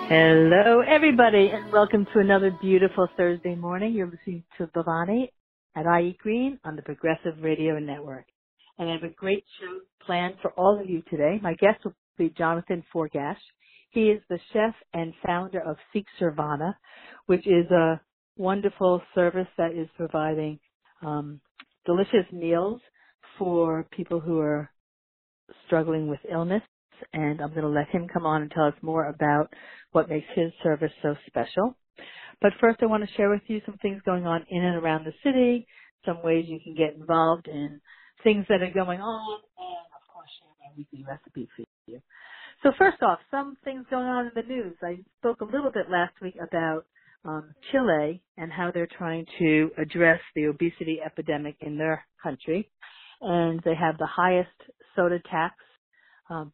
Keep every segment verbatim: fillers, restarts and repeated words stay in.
Hello, everybody, and welcome to another beautiful Thursday morning. You're listening to Bhavani at I Eat Green on the Progressive Radio Network. And I have a great show planned for all of you today. My guest will be Jonathan Forgash. He is the chef and founder of Seek Servana, which is a wonderful service that is providing um, delicious meals for people who are struggling with illness. And I'm going to let him come on and tell us more about what makes his service so special. But first I want to share with you some things going on in and around the city, some ways you can get involved in things that are going on, and of course share my weekly recipe for you. So first off, some things going on in the news. I spoke a little bit last week about um, Chile and how they're trying to address the obesity epidemic in their country. And they have the highest soda tax um,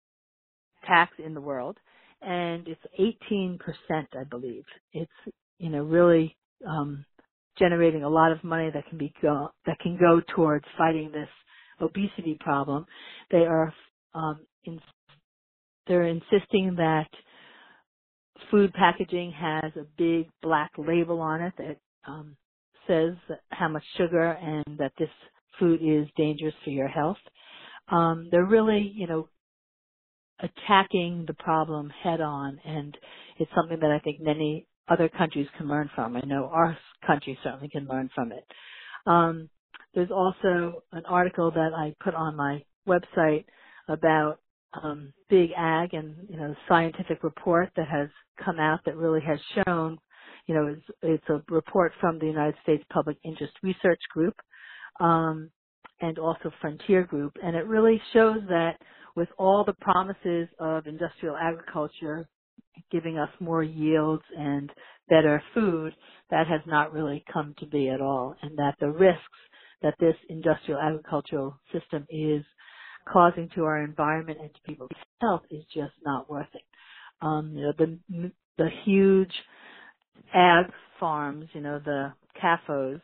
tax in the world, and it's eighteen percent, I believe. It's, you know, really um, generating a lot of money that can be go, that can go towards fighting this obesity problem. They are um, in, they're insisting that food packaging has a big black label on it that um, says how much sugar and that this food is dangerous for your health. Um, they're really, you know, attacking the problem head on, and it's something that I think many other countries can learn from. I know our country certainly can learn from it. Um, there's also an article that I put on my website about um, Big Ag and, you know, the scientific report that has come out that really has shown, you know, it's, it's a report from the United States Public Interest Research Group um, and also Frontier Group, and it really shows that with all the promises of industrial agriculture giving us more yields and better food, that has not really come to be at all, and that the risks that this industrial agricultural system is causing to our environment and to people's health is just not worth it. Um, you know, the the huge ag farms, you know, the C A F Os,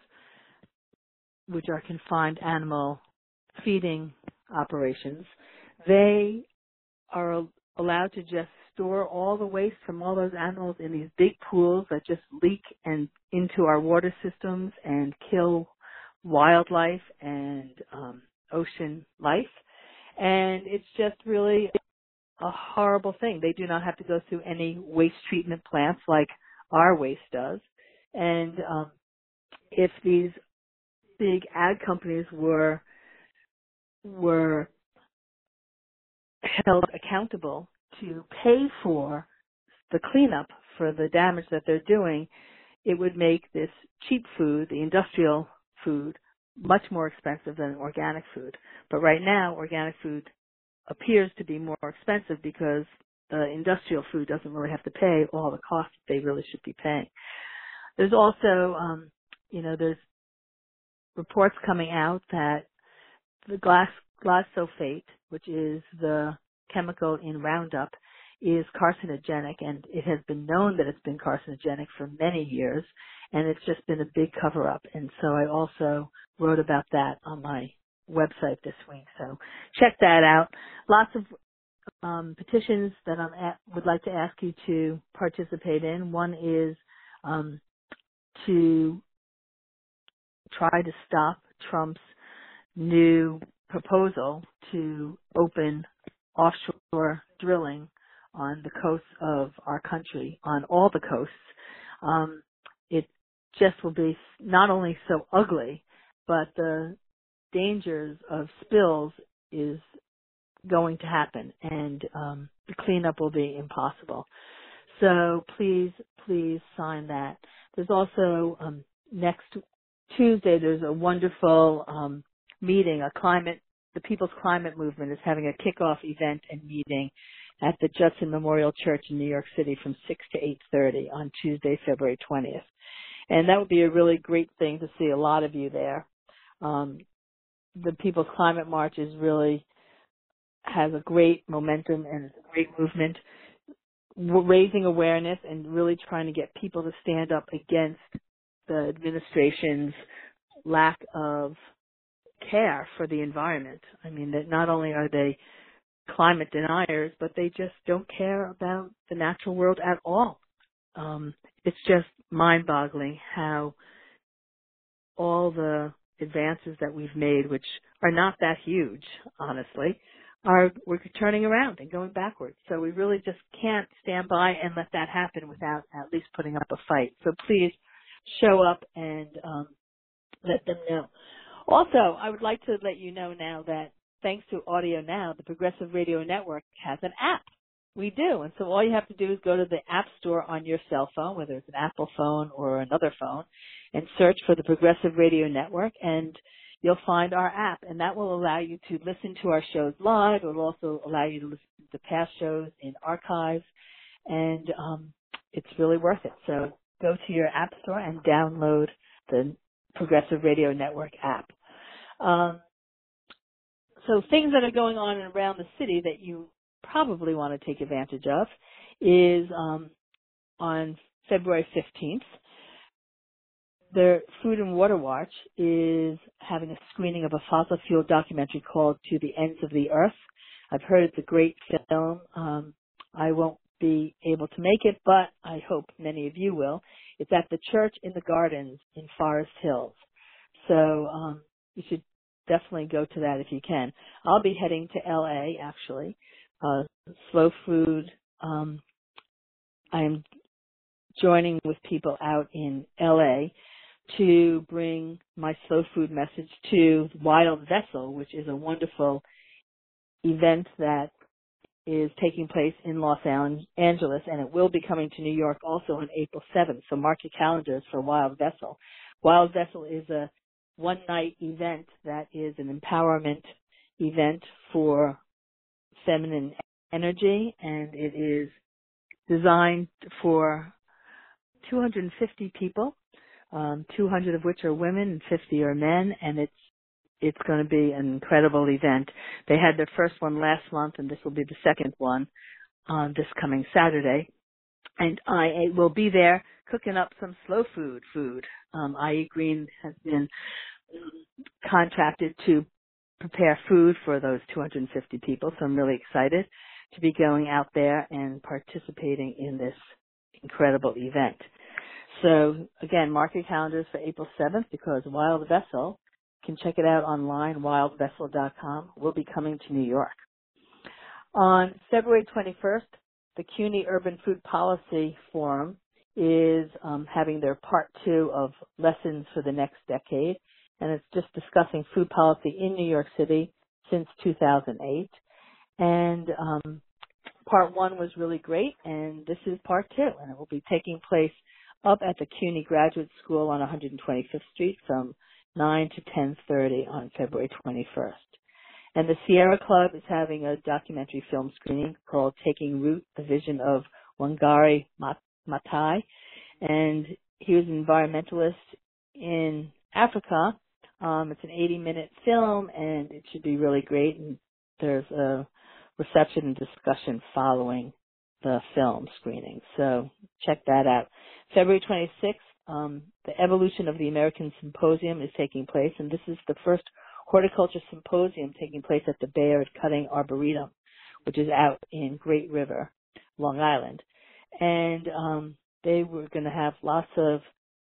which are confined animal feeding operations, they are allowed to just store all the waste from all those animals in these big pools that just leak and into our water systems and kill wildlife and um, ocean life. And it's just really a horrible thing. They do not have to go through any waste treatment plants like our waste does. And um, if these big ag companies were were held accountable to pay for the cleanup for the damage that they're doing, it would make this cheap food, the industrial food, much more expensive than organic food. But right now, organic food appears to be more expensive because the industrial food doesn't really have to pay all the costs they really should be paying. There's also, um, you know, there's reports coming out that the glass glyphosate, which is the chemical in Roundup, is carcinogenic, and it has been known that it's been carcinogenic for many years, and it's just been a big cover-up. And so I also wrote about that on my website this week. So check that out. Lots of um, petitions that I would like to ask you to participate in. One is um, to try to stop Trump's new proposal to open offshore drilling on the coasts of our country, on all the coasts. Um, it just will be not only so ugly, but the dangers of spills is going to happen, and um, the cleanup will be impossible. So please, please sign that. There's also um, next Tuesday, there's a wonderful um, meeting, a climate, the People's Climate Movement is having a kickoff event and meeting at the Judson Memorial Church in New York City from six to eight thirty on Tuesday, February twentieth. And that would be a really great thing to see a lot of you there. Um, the People's Climate March is really, has a great momentum and it's a great movement, raising awareness and really trying to get people to stand up against the administration's lack of care for the environment. I mean, that not only are they climate deniers, but they just don't care about the natural world at all. Um, it's just mind-boggling how all the advances that we've made, which are not that huge, honestly, are we're turning around and going backwards. So we really just can't stand by and let that happen without at least putting up a fight. So please show up and um, let them know. Also, I would like to let you know now that thanks to Audio Now, the Progressive Radio Network has an app. We do. And so all you have to do is go to the App Store on your cell phone, whether it's an Apple phone or another phone, and search for the Progressive Radio Network, and you'll find our app. And that will allow you to listen to our shows live. It will also allow you to listen to past shows in archives. And um, it's really worth it. So go to your App Store and download the Progressive Radio Network app. Um, so things that are going on around the city that you probably want to take advantage of is um, on February fifteenth, the Food and Water Watch is having a screening of a fossil fuel documentary called To the Ends of the Earth. I've heard it's a great film. Um, I won't be able to make it, but I hope many of you will. It's at the Church in the Gardens in Forest Hills. So um, you should definitely go to that if you can. I'll be heading to L A, actually. Uh, Slow Food. Um, I'm joining with people out in L A to bring my Slow Food message to Wild Vessel, which is a wonderful event that is taking place in Los Angeles, and it will be coming to New York also on April seventh. So mark your calendars for Wild Vessel. Wild Vessel is a one-night event that is an empowerment event for feminine energy, and it is designed for two hundred fifty people, um, two hundred of which are women and fifty are men, and it's it's going to be an incredible event. They had their first one last month, and this will be the second one on this coming Saturday. And I will be there cooking up some slow food food. Um, I E Green has been contracted to prepare food for those two hundred fifty people, so I'm really excited to be going out there and participating in this incredible event. So again, mark your calendars for April seventh, because Wild Vessel, you can check it out online, wild vessel dot com, will be coming to New York. On February twenty-first, the CUNY Urban Food Policy Forum is um, having their part two of Lessons for the Next Decade, and it's just discussing food policy in New York City since two thousand eight. And um, part one was really great, and this is part two, and it will be taking place up at the CUNY Graduate School on one hundred twenty-fifth Street from nine to ten thirty on February twenty-first. And the Sierra Club is having a documentary film screening called Taking Root, the Vision of Wangari Maathai. And he was an environmentalist in Africa. Um, it's an eighty-minute film, and it should be really great. And there's a reception and discussion following the film screening. So check that out. February twenty-sixth, um, the Evolution of the American Symposium is taking place, and this is the first horticulture symposium taking place at the Bayard Cutting Arboretum, which is out in Great River, Long Island. And um, they were going to have lots of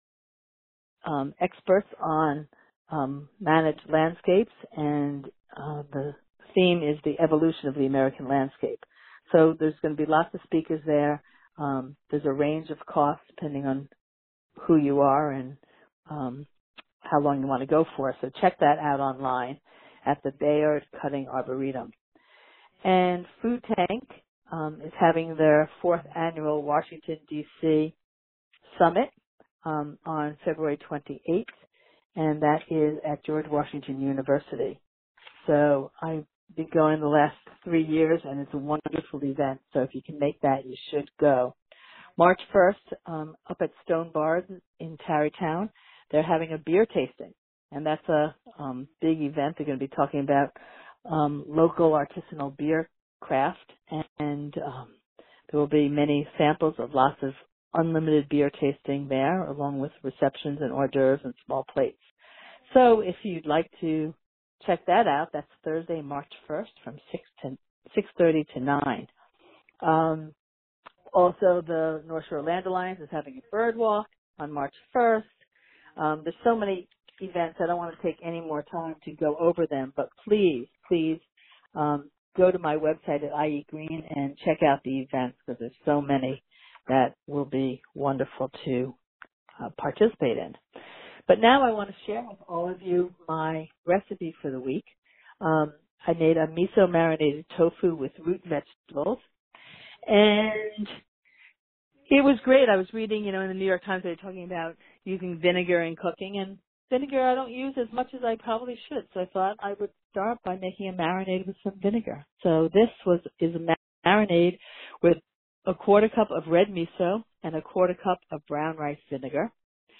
um, experts on um, managed landscapes, and uh, the theme is the evolution of the American landscape. So there's going to be lots of speakers there. Um, there's a range of costs depending on who you are and um, how long you want to go for. So check that out online at the Bayard Cutting Arboretum. And Food Tank um, is having their fourth annual Washington, D C Summit um, on February twenty-eighth, and that is at George Washington University. So I've been going the last three years, and it's a wonderful event. So if you can make that, you should go. March first, um, up at Stone Bars in Tarrytown, they're having a beer tasting, and that's a um, big event. They're going to be talking about um, local artisanal beer craft, and, and um, there will be many samples of lots of unlimited beer tasting there, along with receptions and hors d'oeuvres and small plates. So if you'd like to check that out, that's Thursday, March first from six to six thirty to nine. Um, also, the North Shore Land Alliance is having a bird walk on March first. Um, there's so many events. I don't want to take any more time to go over them, but please, please um, go to my website at I E Green and check out the events because there's so many that will be wonderful to uh, participate in. But now I want to share with all of you my recipe for the week. Um, I made a miso marinated tofu with root vegetables, and it was great. I was reading, you know, in the New York Times they were talking about using vinegar in cooking, and vinegar I don't use as much as I probably should. So I thought I would start by making a marinade with some vinegar. So this was is a marinade with a quarter cup of red miso and a quarter cup of brown rice vinegar.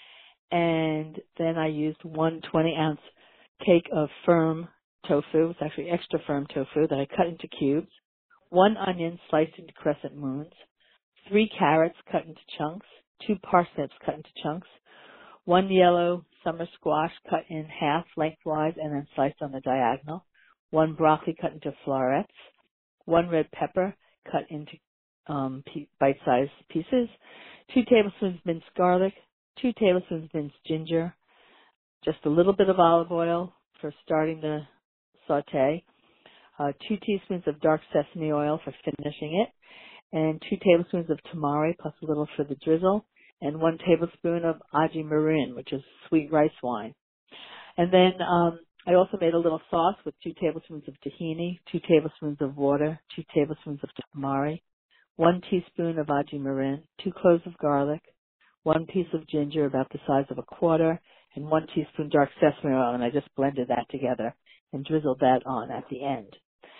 And then I used one twenty ounce cake of firm tofu. It's actually extra firm tofu that I cut into cubes. One onion sliced into crescent moons. Three carrots cut into chunks. Two parsnips cut into chunks. One yellow summer squash cut in half lengthwise and then sliced on the diagonal. One broccoli cut into florets. One red pepper cut into um, bite-sized pieces. Two tablespoons minced garlic. Two tablespoons minced ginger. Just a little bit of olive oil for starting the saute. Uh, two teaspoons of dark sesame oil for finishing it. And two tablespoons of tamari plus a little for the drizzle. And one tablespoon of aji marin, which is sweet rice wine. And then um, I also made a little sauce with two tablespoons of tahini, two tablespoons of water, two tablespoons of tamari, one teaspoon of aji marin, two cloves of garlic, one piece of ginger about the size of a quarter, and one teaspoon dark sesame oil, and I just blended that together and drizzled that on at the end.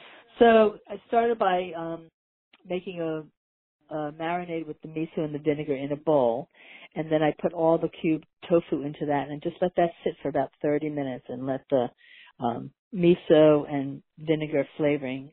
So I started by um, making a Uh, marinade with the miso and the vinegar in a bowl, and then I put all the cubed tofu into that and just let that sit for about thirty minutes and let the um, miso and vinegar flavoring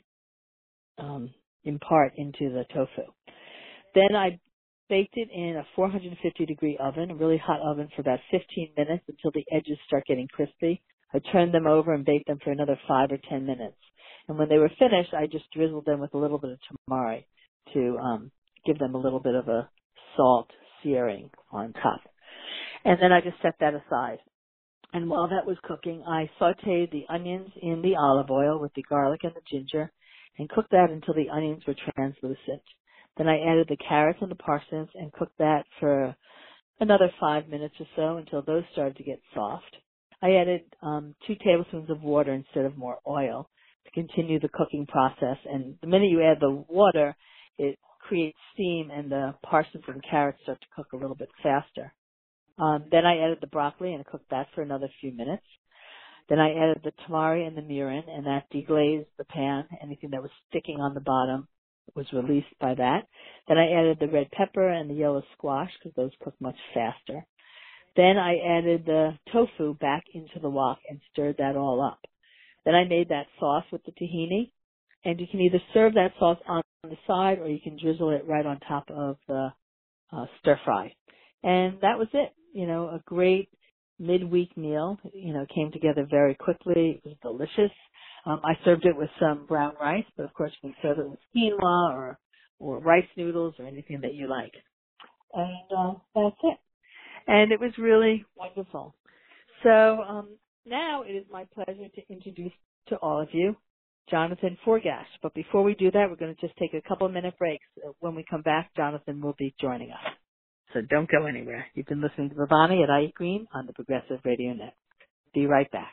um, impart into the tofu. Then I baked it in a four hundred fifty degree oven, a really hot oven, for about fifteen minutes until the edges start getting crispy. I turned them over and baked them for another five or ten minutes. And when they were finished, I just drizzled them with a little bit of tamari to um, give them a little bit of a salt searing on top. And then I just set that aside. And while that was cooking, I sauteed the onions in the olive oil with the garlic and the ginger and cooked that until the onions were translucent. Then I added the carrots and the parsnips and cooked that for another five minutes or so until those started to get soft. I added um, two tablespoons of water instead of more oil to continue the cooking process. And the minute you add the water, it creates steam and the parsnips and carrots start to cook a little bit faster. Um, then I added the broccoli and cooked that for another few minutes. Then I added the tamari and the mirin, and that deglazed the pan. Anything that was sticking on the bottom was released by that. Then I added the red pepper and the yellow squash because those cook much faster. Then I added the tofu back into the wok and stirred that all up. Then I made that sauce with the tahini, and you can either serve that sauce on the side or you can drizzle it right on top of the uh, stir fry. And that was it. You know, a great midweek meal. You know, came together very quickly. It was delicious. Um, I served it with some brown rice, but of course you can serve it with quinoa or, or rice noodles or anything that you like. And uh, that's it. And it was really wonderful. So um, now it is my pleasure to introduce to all of you Jonathan Forgash. But before we do that, we're going to just take a couple of minute breaks. When we come back, Jonathan will be joining us. So don't go anywhere. You've been listening to Bhavani at I E Green on the Progressive Radio Network. Be right back.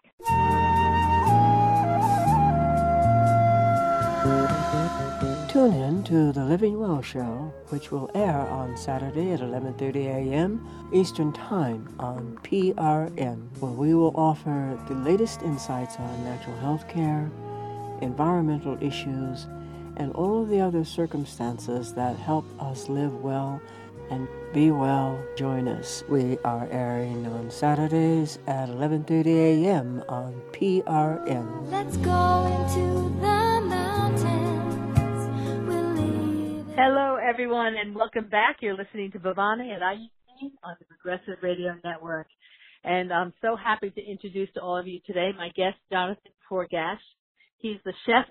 Tune in to The Living Well Show, which will air on Saturday at eleven thirty a.m. Eastern Time on P R N, where we will offer the latest insights on natural health care, environmental issues, and all of the other circumstances that help us live well and be well. Join us. We are airing on Saturdays at eleven thirty a.m. on P R N. Let's go into the mountains. We'll leave. Hello, everyone, and welcome back. You're listening to Bhavani at I E Green on the Progressive Radio Network. And I'm so happy to introduce to all of you today my guest, Jonathan Forgash. He's the chef and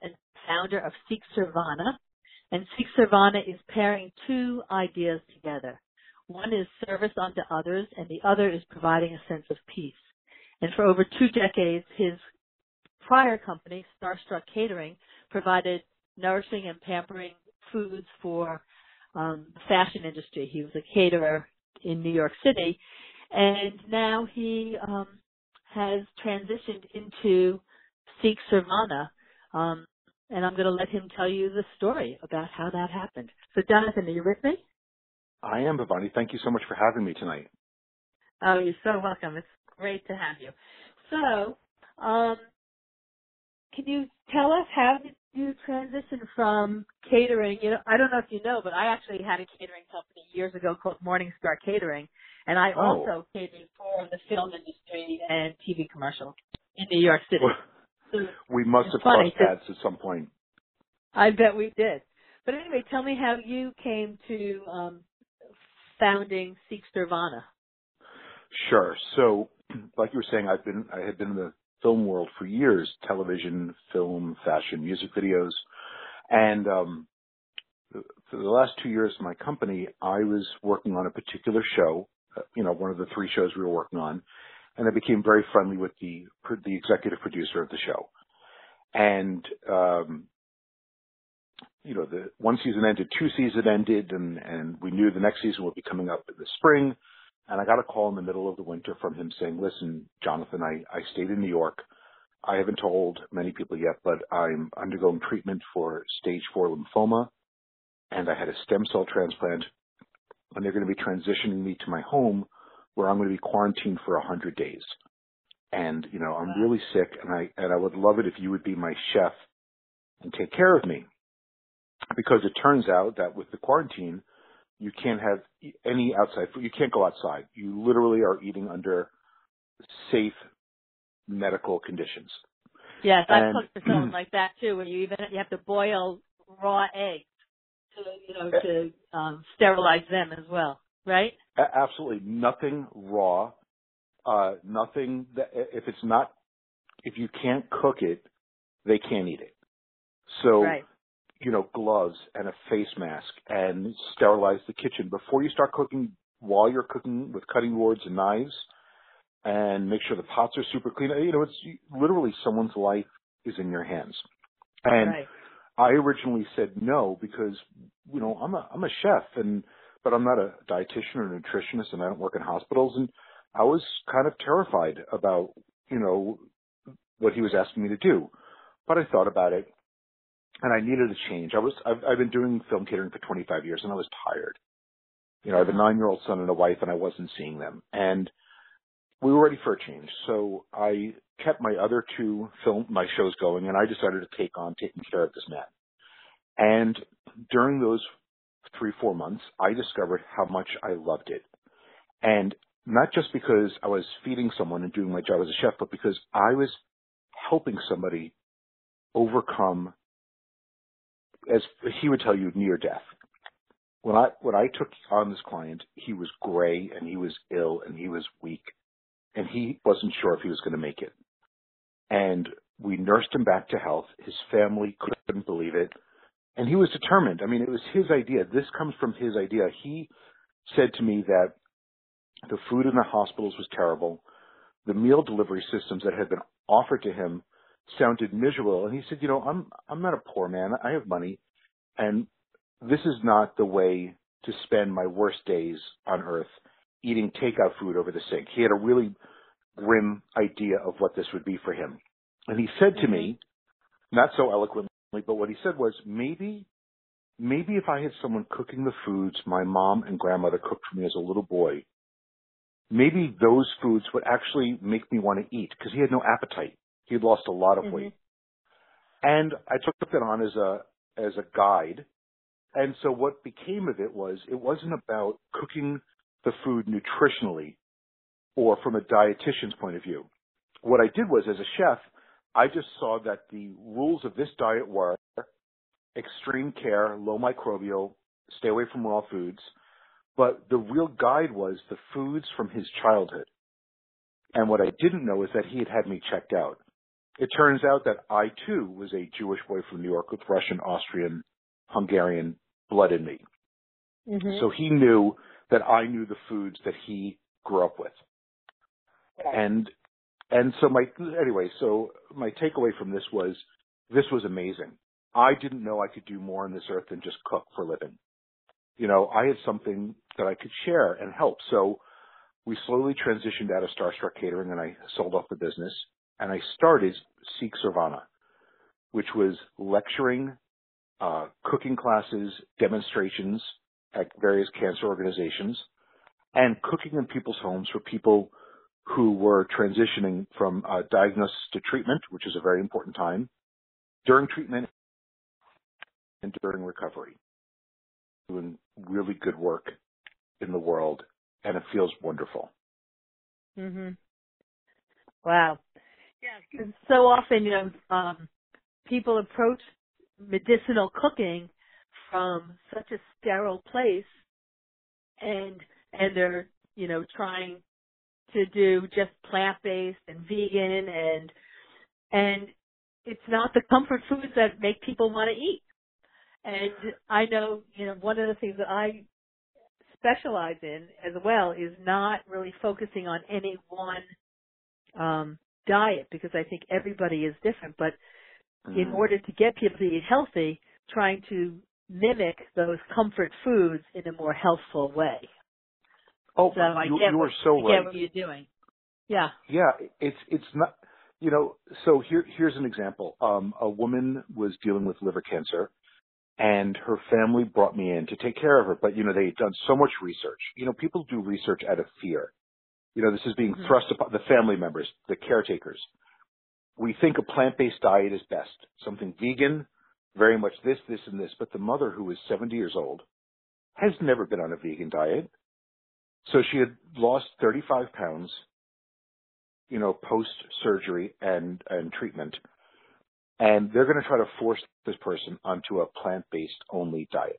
founder of Seek Sirvana. And Seek Sirvana is pairing two ideas together. One is service unto others, and the other is providing a sense of peace. And for over two decades, his prior company, Starstruck Catering, provided nourishing and pampering foods for um, the fashion industry. He was a caterer in New York City, and now he um, has transitioned into Seek Sirvana, um, and I'm going to let him tell you the story about how that happened. So, Jonathan, are you with me? I am, Bhavani. Thank you so much for having me tonight. Oh, you're so welcome. It's great to have you. So, um, can you tell us how did you transition from catering? You know, I don't know if you know, but I actually had a catering company years ago called Morningstar Catering, and I Oh. also catered for the film industry and T V commercials in New York City. So we must have funny, crossed paths at some point. I bet we did. But anyway, tell me how you came to um, founding Seek Sirvana. Sure. So, like you were saying, I've been I had been in the film world for years: television, film, fashion, music videos, and um, for the last two years of my company, I was working on a particular show. Uh, you know, one of the three shows we were working on, and I became very friendly with the the executive producer of the show. And um, you know, the one season ended, two seasons ended, and and we knew the next season would be coming up in the spring. And I got a call in the middle of the winter from him saying, "Listen, Jonathan, I, I stayed in New York. I haven't told many people yet, but I'm undergoing treatment for stage four lymphoma, and I had a stem cell transplant, and they're going to be transitioning me to my home where I'm going to be quarantined for one hundred days. And, you know, I'm Wow. really sick, and I and I would love it if you would be my chef and take care of me." Because it turns out that with the quarantine, you can't have any outside food. You can't go outside. You literally are eating under safe medical conditions. Yes, I've And- cooked for someone like that too, where you even you have to boil raw eggs to you know to um, sterilize them as well, right? A- Absolutely nothing raw. Uh, nothing that if it's not if you can't cook it, they can't eat it. So. Right. You know, gloves and a face mask and sterilize the kitchen before you start cooking, while you're cooking with cutting boards and knives, and make sure the pots are super clean. You know, it's literally someone's life is in your hands. And Right. I originally said no because, you know, I'm a, I'm a chef and, but I'm not a dietitian or a nutritionist and I don't work in hospitals. And I was kind of terrified about, you know, what he was asking me to do. But I thought about it. And I needed a change. I was, I've, I've been doing film catering for twenty-five years and I was tired. You know, I have a nine-year-old son and a wife and I wasn't seeing them. And we were ready for a change. So I kept my other two film, my shows going and I decided to take on taking care of this man. And during those three, four months, I discovered how much I loved it. And not just because I was feeding someone and doing my job as a chef, but because I was helping somebody overcome, as he would tell you, near death. When I when I took on this client, he was gray and he was ill and he was weak and he wasn't sure if he was going to make it. And we nursed him back to health. His family couldn't believe it. And he was determined. I mean, it was his idea. This comes from his idea. He said to me that the food in the hospitals was terrible. The meal delivery systems that had been offered to him sounded miserable. And he said, you know, I'm, I'm not a poor man. I have money. And this is not the way to spend my worst days on earth, eating takeout food over the sink. He had a really grim idea of what this would be for him. And he said to me, not so eloquently, but what he said was, maybe, maybe if I had someone cooking the foods my mom and grandmother cooked for me as a little boy, maybe those foods would actually make me want to eat, because he had no appetite. He had lost a lot of weight. Mm-hmm. And I took that on as a, as a guide. And so what became of it was, it wasn't about cooking the food nutritionally or from a dietitian's point of view. What I did was, as a chef, I just saw that the rules of this diet were extreme care, low microbial, stay away from raw foods. But the real guide was the foods from his childhood. And what I didn't know is that he had had me checked out. it turns out that I, too, was a Jewish boy from New York with Russian, Austrian, Hungarian blood in me. Mm-hmm. So he knew that I knew the foods that he grew up with. And and so my anyway, so my takeaway from this was this was amazing. I didn't know I could do more on this earth than just cook for a living. You know, I had something that I could share and help. So we slowly transitioned out of Starstruck Catering, and I sold off the business, and I started Seek Sirvana, which was lecturing, uh, cooking classes, demonstrations at various cancer organizations, and cooking in people's homes for people who were transitioning from uh, diagnosis to treatment, which is a very important time, during treatment and during recovery. Doing really good work in the world, and it feels wonderful. Mhm. Wow. Yeah, because so often, you know, um, people approach medicinal cooking from such a sterile place, and and they're, you know, trying to do just plant-based and vegan, and and it's not the comfort foods that make people want to eat. And I know, you know, one of the things that I specialize in as well is not really focusing on any one um, diet, because I think everybody is different. But mm-hmm. in order to get people to eat healthy, trying to mimic those comfort foods in a more healthful way. Oh, so I you, get you what, are so I right. get what you're doing. Yeah. Yeah, it's it's not, you know. So here here's an example. Um, a woman was dealing with liver cancer, and her family brought me in to take care of her. But, you know, they had done so much research. You know, people do research out of fear. You know, this is being mm-hmm. thrust upon the family members, the caretakers. We think a plant-based diet is best. Something vegan, very much this, this, and this. But the mother, who is seventy years old, has never been on a vegan diet. So she had lost thirty-five pounds, you know, post-surgery and, and treatment. And they're going to try to force this person onto a plant-based only diet.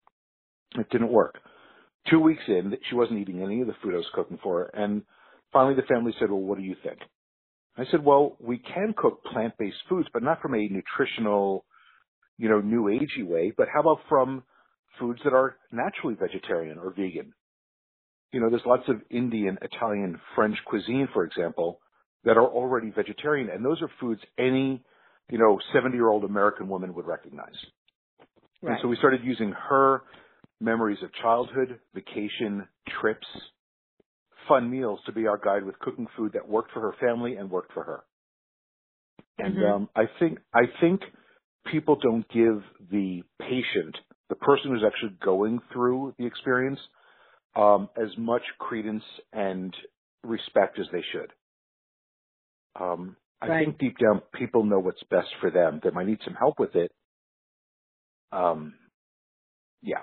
It didn't work. Two weeks in, she wasn't eating any of the food I was cooking for her. And finally the family said, well, what do you think? I said, well, we can cook plant-based foods, but not from a nutritional, you know, new agey way. But how about from foods that are naturally vegetarian or vegan? You know, there's lots of Indian, Italian, French cuisine, for example, that are already vegetarian. And those are foods any, you know, seventy-year-old American woman would recognize. Right. And so we started using her memories of childhood, vacation, trips, fun meals to be our guide with cooking food that worked for her family and worked for her. And mm-hmm. um, I think I think people don't give the patient, the person who's actually going through the experience, um, as much credence and respect as they should. Um, I right. think deep down people know what's best for them. They might need some help with it. Um, yeah.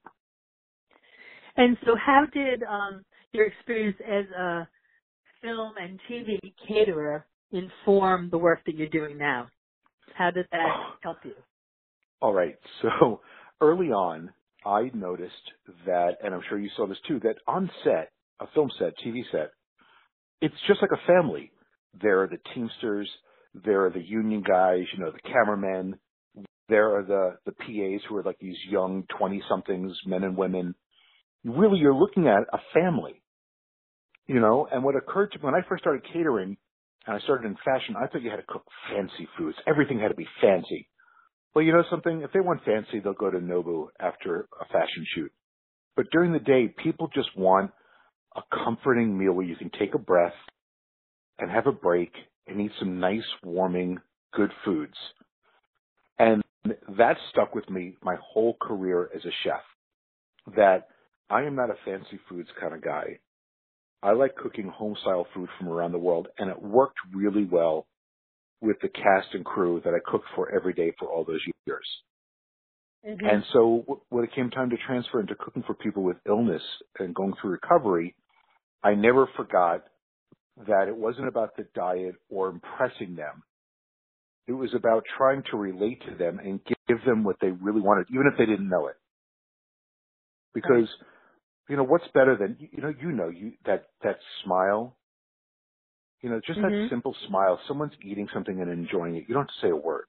And so how did um, your experience as a film and T V caterer inform the work that you're doing now? How did that oh. help you? All right. So early on, I noticed that, and I'm sure you saw this too, that on set, a film set, T V set, it's just like a family. There are the Teamsters, there are the union guys, you know, the cameramen, there are the, the P As who are like these young twenty-somethings, men and women. Really, you're looking at a family, you know, and what occurred to me when I first started catering, and I started in fashion, I thought you had to cook fancy foods. Everything had to be fancy. Well, you know something? If they want fancy, they'll go to Nobu after a fashion shoot. But during the day, people just want a comforting meal where you can take a breath and have a break and eat some nice, warming, good foods. And that stuck with me my whole career as a chef, that I am not a fancy foods kind of guy. I like cooking home-style food from around the world, and it worked really well with the cast and crew that I cooked for every day for all those years. Mm-hmm. And so when it came time to transfer into cooking for people with illness and going through recovery, I never forgot that it wasn't about the diet or impressing them. It was about trying to relate to them and give them what they really wanted, even if they didn't know it. Because, right. you know, what's better than, you know, you know, you, that, that smile, You know, just that Mhm. simple smile. Someone's eating something and enjoying it. You don't have to say a word.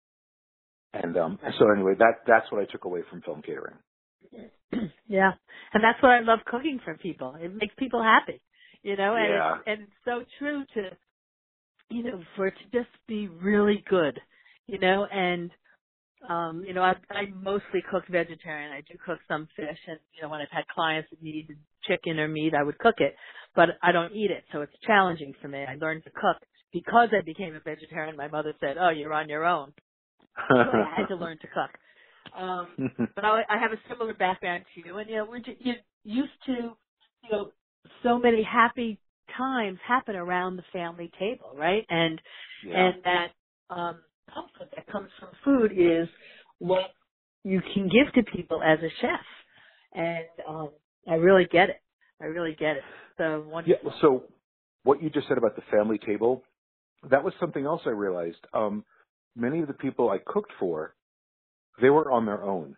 And um, and so anyway, that that's what I took away from film catering. Yeah. And that's what I love cooking for people. It makes people happy, you know, and Yeah. it's, and it's so true to, you know, for it to just be really good, you know, and, um, you know, I, I mostly cook vegetarian. I do cook some fish, and, you know, when I've had clients that need chicken or meat, I would cook it, but I don't eat it. So it's challenging for me. I learned to cook because I became a vegetarian. My mother said, "Oh, you're on your own." So I had to learn to cook. Um, but I, I have a similar background to you, and you know, we're just, you're used to, you know, so many happy times happen around the family table, right? And Yeah. and that um, comfort that comes from food is what you can give to people as a chef, and um, I really get it. I really get it. So wonderful. Yeah. So what you just said about the family table, that was something else I realized. Um, many of the people I cooked for, they were on their own.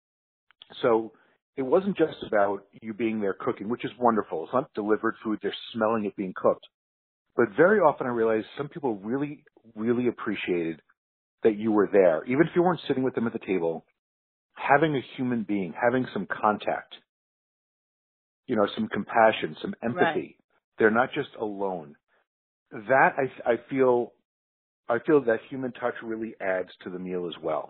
So it wasn't just about you being there cooking, which is wonderful. It's not delivered food. They're smelling it being cooked. But very often I realized some people really, really appreciated that you were there. Even if you weren't sitting with them at the table, having a human being, having some contact, you know, some compassion, some empathy. Right. They're not just alone. That I, I feel, I feel that human touch really adds to the meal as well.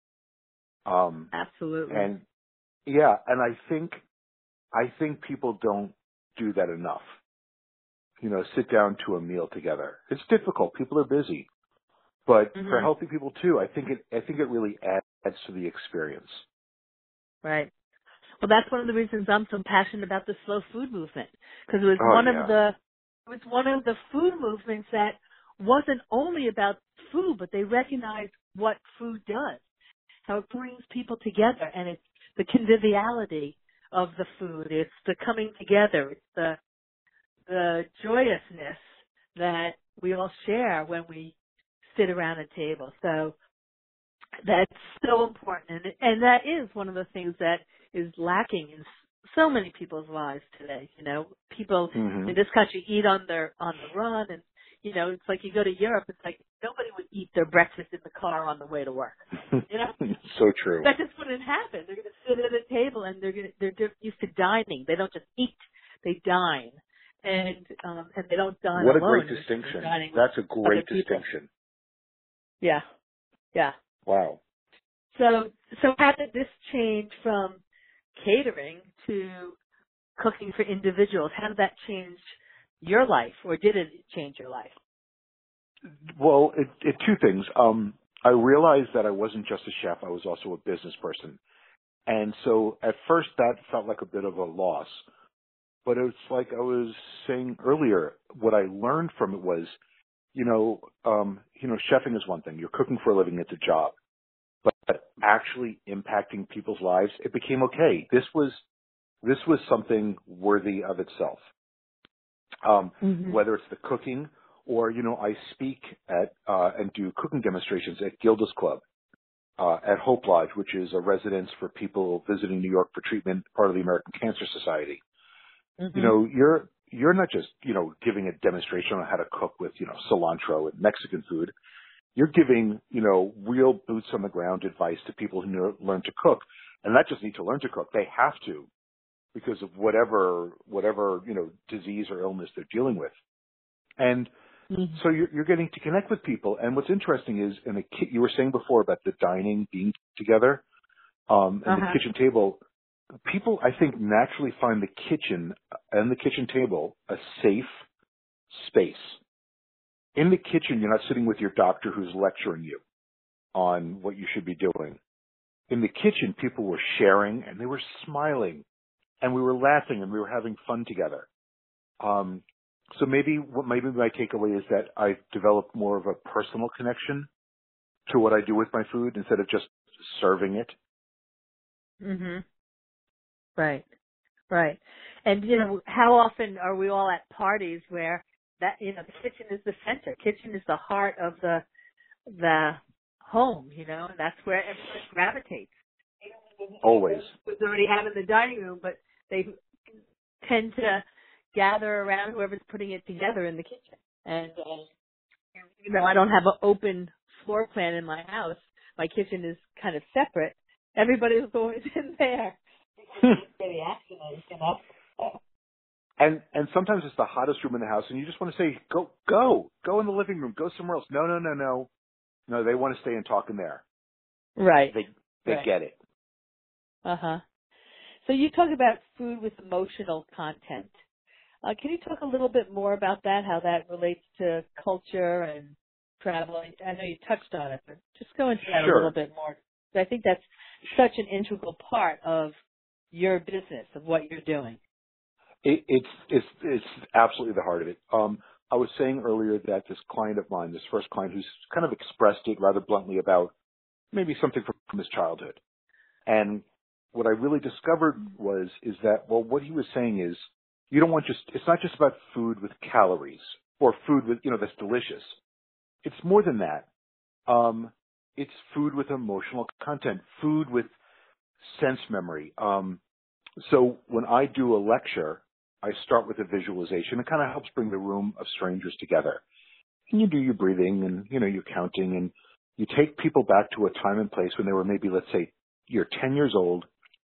Um, Absolutely. and yeah, and I think, I think people don't do that enough. You know, sit down to a meal together. It's difficult. People are busy, but Mhm. for healthy people too, I think it, I think it really adds to the experience. Right. Well, that's one of the reasons I'm so passionate about the slow food movement, because it was Oh one yeah. of the it was one of the food movements that wasn't only about food, but they recognized what food does, how it brings people together, and it's the conviviality of the food. It's the coming together. It's the the joyousness that we all share when we sit around a table. So that's so important, and, and that is one of the things that is lacking in so many people's lives today. You know, people Mm-hmm. in this country eat on their on the run, and you know, it's like you go to Europe, it's like nobody would eat their breakfast in the car on the way to work. You know, So true. that just wouldn't happen. They're going to sit at a table, and they're going to, they're just used to dining. They don't just eat; they dine, and um, and they don't dine What a alone. great They're distinction. dining with That's a great other people. distinction. Yeah, yeah. Wow. So, so how did this change from catering to cooking for individuals? How did that change your life, or did it change your life? Well, it, it two things. Um, I realized that I wasn't just a chef; I was also a business person, and so at first that felt like a bit of a loss. But it's like I was saying earlier. What I learned from it was, you know, um, you know, chefing is one thing. You're cooking for a living; it's a job. But actually impacting people's lives, it became okay. This was this was something worthy of itself. Um, Mm-hmm. whether it's the cooking or, you know, I speak at uh, and do cooking demonstrations at Gilda's Club, uh, at Hope Lodge, which is a residence for people visiting New York for treatment, part of the American Cancer Society. Mm-hmm. You know, you're you're not just, you know, giving a demonstration on how to cook with, you know, cilantro and Mexican food. You're giving, you know, real boots on the ground advice to people who know, learn to cook, and not just need to learn to cook; they have to, because of whatever, whatever you know, disease or illness they're dealing with. And Mm-hmm. so you're, you're getting to connect with people. And what's interesting is, in the ki- you were saying before about the dining being together, um, and Uh-huh. the kitchen table. People, I think, naturally find the kitchen and the kitchen table a safe space. In the kitchen, you're not sitting with your doctor who's lecturing you on what you should be doing. In the kitchen, people were sharing and they were smiling and we were laughing and we were having fun together. Um, so maybe what maybe my takeaway is that I've developed more of a personal connection to what I do with my food instead of just serving it. Mm-hmm. Right, right. And, you know, how often are we all at parties where that, you know, the kitchen is the center. Kitchen is the heart of the, the home, you know, and that's where everyone gravitates. Always. It's already have in the dining room, but they tend to gather around whoever's putting it together in the kitchen. And, uh, you know, I don't have an open floor plan in my house. My kitchen is kind of separate. Everybody's always in there. It's really accident, you know. And and sometimes it's the hottest room in the house, and you just want to say, go, go, go in the living room, go somewhere else. No, no, no, no. No, they want to stay and talk in there. Right. They they right. get it. Uh-huh. So you talk about food with emotional content. Uh, can you talk a little bit more about that, how that relates to culture and travel? I know you touched on it, but just go into that Sure. a little bit more. I think that's such an integral part of your business, of what you're doing. It, it's it's it's absolutely the heart of it. Um, I was saying earlier that this client of mine, this first client, who's kind of expressed it rather bluntly about maybe something from, from his childhood, and what I really discovered was is that well, what he was saying is you don't want just it's not just about food with calories or food with you know that's delicious. It's more than that. Um, it's food with emotional content, food with sense memory. Um, so when I do a lecture, I start with a visualization. It kind of helps bring the room of strangers together. And you do your breathing and, you know, your counting, and you take people back to a time and place when they were maybe, let's say, you're ten years old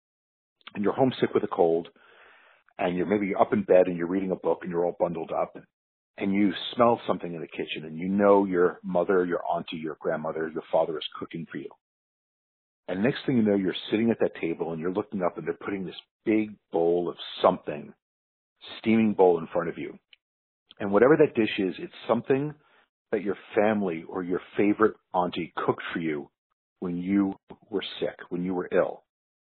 and you're homesick with a cold, and you're maybe up in bed and you're reading a book and you're all bundled up, and you smell something in the kitchen and you know your mother, your auntie, your grandmother, your father is cooking for you. And next thing you know, you're sitting at that table and you're looking up and they're putting this big bowl of something, steaming bowl in front of you. And whatever that dish is, it's something that your family or your favorite auntie cooked for you when you were sick, when you were ill.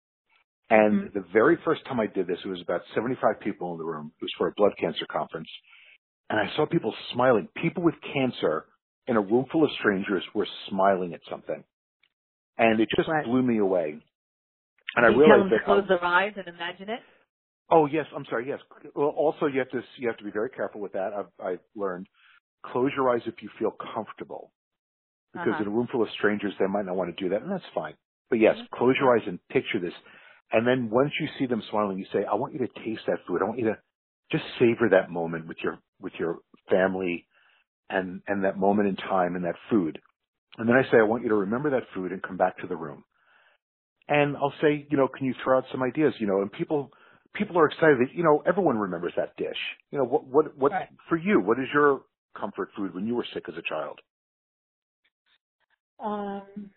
And mm-hmm. the very first time I did this, it was about seventy-five people in the room. It was for a blood cancer conference. And I saw people smiling. People with cancer in a room full of strangers were smiling at something. And it just right. blew me away. And Can I you realized tell them that to close their eyes and imagine it? Oh yes, I'm sorry. Yes. Well, also you have to you have to be very careful with that. I've, I've learned. Close your eyes if you feel comfortable, because uh-huh. in a room full of strangers they might not want to do that, and that's fine. But yes, mm-hmm. close your eyes and picture this, and then once you see them smiling, you say, "I want you to taste that food. I want you to just savor that moment with your with your family, and and that moment in time and that food." And then I say, "I want you to remember that food and come back to the room." And I'll say, you know, can you throw out some ideas? You know, and people. People are excited that, you know, everyone remembers that dish. You know, what, what, what, right. for you, what is your comfort food when you were sick as a child? Um,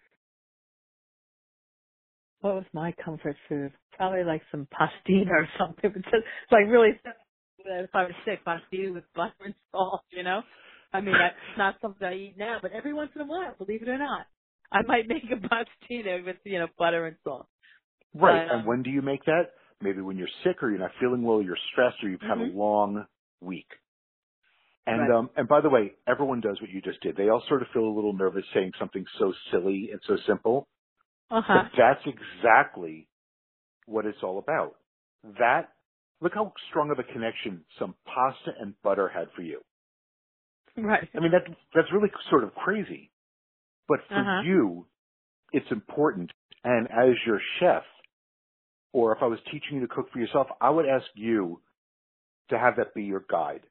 what was my comfort food? Probably like some pastina or something. It's like really, if I was sick, pastina with butter and salt, you know? I mean, that's not something I eat now, but every once in a while, believe it or not, I might make a pastina with, you know, butter and salt. Right. But, um, and when do you make that? Maybe when you're sick or you're not feeling well, you're stressed, or you've mm-hmm. had a long week. And right. um, and by the way, everyone does what you just did. They all sort of feel a little nervous saying something so silly and so simple. Uh-huh. But that's exactly what it's all about. That, look how strong of a connection some pasta and butter had for you. Right. I mean, that that's really sort of crazy. But for uh-huh. you, it's important. And as your chef, or if I was teaching you to cook for yourself, I would ask you to have that be your guide.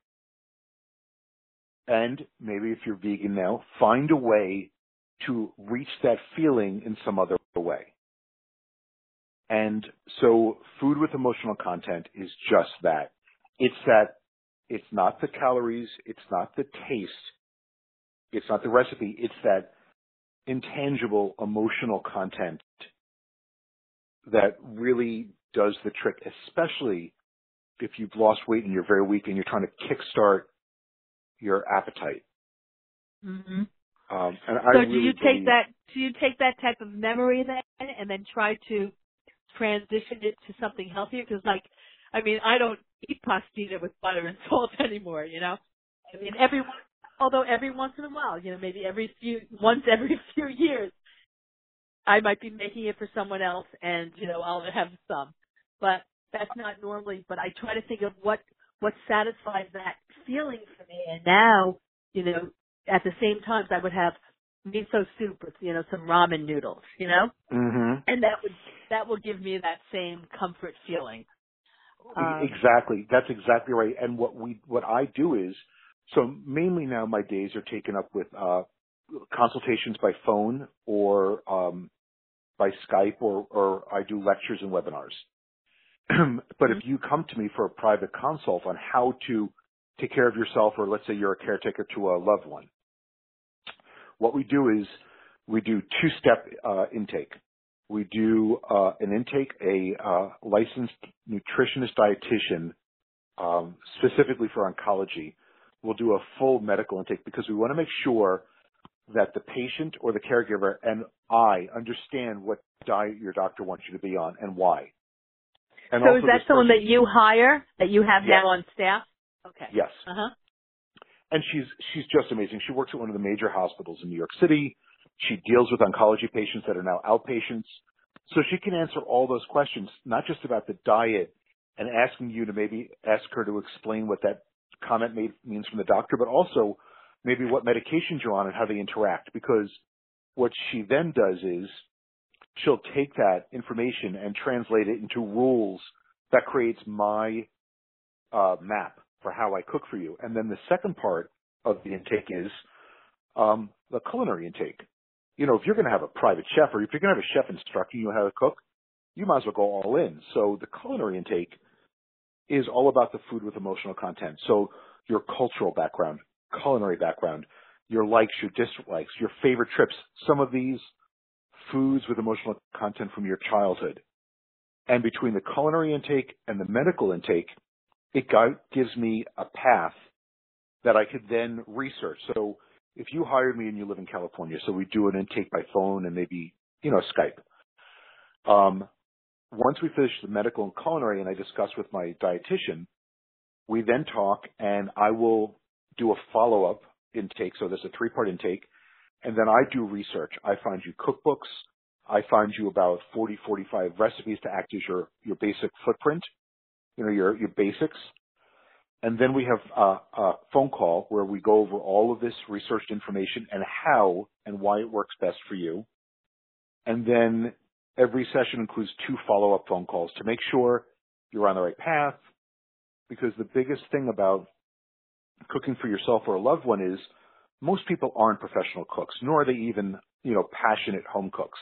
And maybe if you're vegan now, find a way to reach that feeling in some other way. And so food with emotional content is just that. It's that, it's not the calories, it's not the taste, it's not the recipe, it's that intangible emotional content that really does the trick, especially if you've lost weight and you're very weak and you're trying to kickstart your appetite. Mm-hmm. Um, and so I do really you take believe, that? Do you take that type of memory then, and then try to transition it to something healthier? Because, like, I mean, I don't eat pastina with butter and salt anymore. You know, I mean, every although every once in a while, you know, maybe every few once every few years, I might be making it for someone else, and you know, I'll have some. But that's not normally. But I try to think of what what satisfies that feeling for me. And now, you know, at the same time, I would have miso soup with, you know, some ramen noodles, you know, mm-hmm. and that would that will give me that same comfort feeling. Um, exactly, that's exactly right. And what we what I do is, So mainly now my days are taken up with uh, consultations by phone or um, by Skype, or, or I do lectures and webinars. But if you come to me for a private consult on how to take care of yourself, or let's say you're a caretaker to a loved one, what we do is we do two-step uh, intake. We do uh, an intake, a uh, licensed nutritionist dietitian, um, specifically for oncology. We'll do a full medical intake because we want to make sure that the patient or the caregiver and I understand what diet your doctor wants you to be on and why. And so also is that this someone person, that you hire, that you have yes. now on staff? Okay. Yes. Uh-huh. And she's she's just amazing. She works at one of the major hospitals in New York City. She deals with oncology patients that are now outpatients. So she can answer all those questions, not just about the diet and asking you to maybe ask her to explain what that comment made, means from the doctor, but also maybe what medications you're on and how they interact. Because what she then does is she'll take that information and translate it into rules that creates my uh, map for how I cook for you. And then the second part of the intake is um, the culinary intake. You know, if you're going to have a private chef, or if you're going to have a chef instructing you how to cook, you might as well go all in. So the culinary intake is all about the food with emotional content. So your cultural background, culinary background, your likes, your dislikes, your favorite trips, some of these foods with emotional content from your childhood. And between the culinary intake and the medical intake, it got, gives me a path that I could then research. So if you hired me and you live in California, so we do an intake by phone and maybe, you know, Skype. Um, once we finish the medical and culinary and I discuss with my dietitian, we then talk and I will do a follow-up intake. So there's a three-part intake. And then I do research. I find you cookbooks. I find you about forty, forty-five recipes to act as your, your basic footprint, you know, your, your basics. And then we have a, a phone call where we go over all of this researched information and how and why it works best for you. And then every session includes two follow-up phone calls to make sure you're on the right path. Because the biggest thing about cooking for yourself or a loved one is most people aren't professional cooks, nor are they even, you know, passionate home cooks.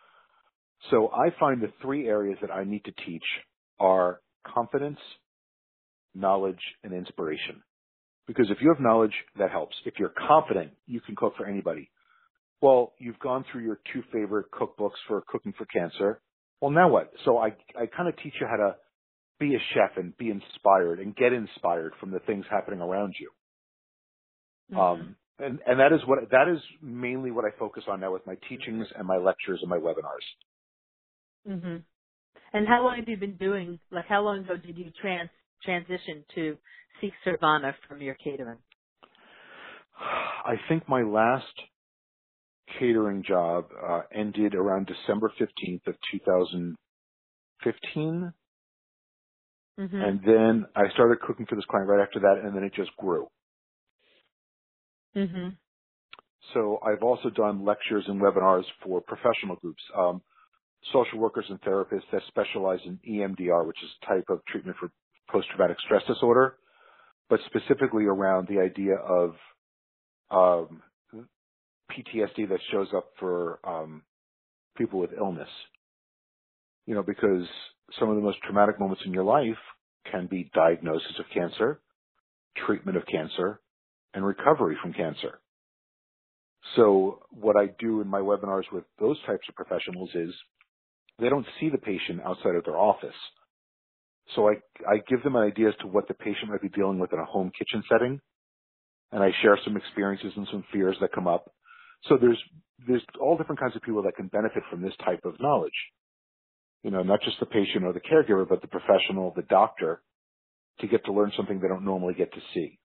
So I find the three areas that I need to teach are confidence, knowledge, and inspiration. Because if you have knowledge, that helps. If you're confident, you can cook for anybody. Well, you've gone through your two favorite cookbooks for cooking for cancer. Well, now what? So I, I kind of teach you how to be a chef and be inspired and get inspired from the things happening around you. Mm-hmm. Um, and, and that is what, that is mainly what I focus on now with my teachings and my lectures and my webinars. Mm-hmm. And how long have you been doing, like how long ago did you trans, transition to Seek Survana from your catering? I think my last catering job uh, ended around December fifteenth of two thousand fifteen. Mm-hmm. And then I started cooking for this client right after that, and then it just grew. Mm-hmm. So I've also done lectures and webinars for professional groups, um, social workers and therapists that specialize in E M D R, which is a type of treatment for post-traumatic stress disorder, but specifically around the idea of um, P T S D that shows up for um, people with illness. You know, because some of the most traumatic moments in your life can be diagnosis of cancer, treatment of cancer, and recovery from cancer. So what I do in my webinars with those types of professionals is they don't see the patient outside of their office. So I, I give them an idea as to what the patient might be dealing with in a home kitchen setting, and I share some experiences and some fears that come up. So there's there's all different kinds of people that can benefit from this type of knowledge. You know, not just the patient or the caregiver, but the professional, the doctor, to get to learn something they don't normally get to see.